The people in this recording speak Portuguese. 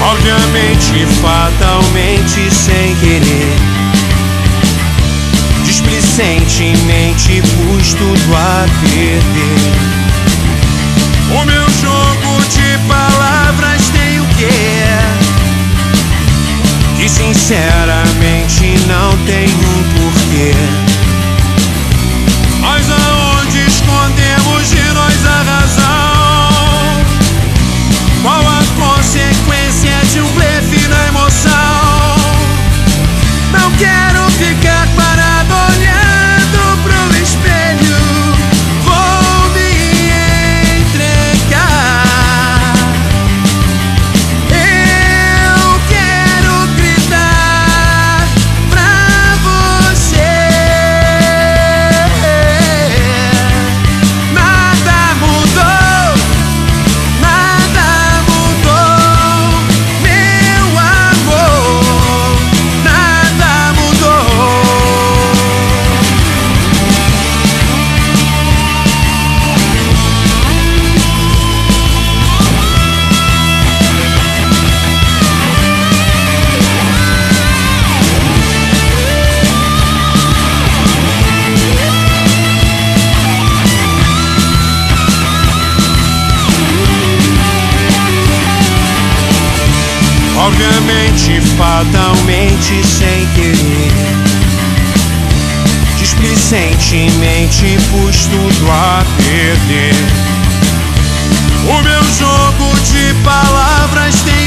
Obviamente, fatalmente, sem querer, displicentemente pus tudo a perder. O meu jogo de palavras tem o quê? Que sinceramente não tem um porquê. Mas aonde escondemos de nós a razão? Qual a consequência de um blefe na emoção? Não quero ficar parado olhando pro espelho. Vou me entregar. Eu quero gritar pra você. Nada mudou, nada mudou, meu amor, nada mudou. Obviamente, fatalmente, sem querer, displicentemente pus tudo a perder. O meu jogo de palavras tem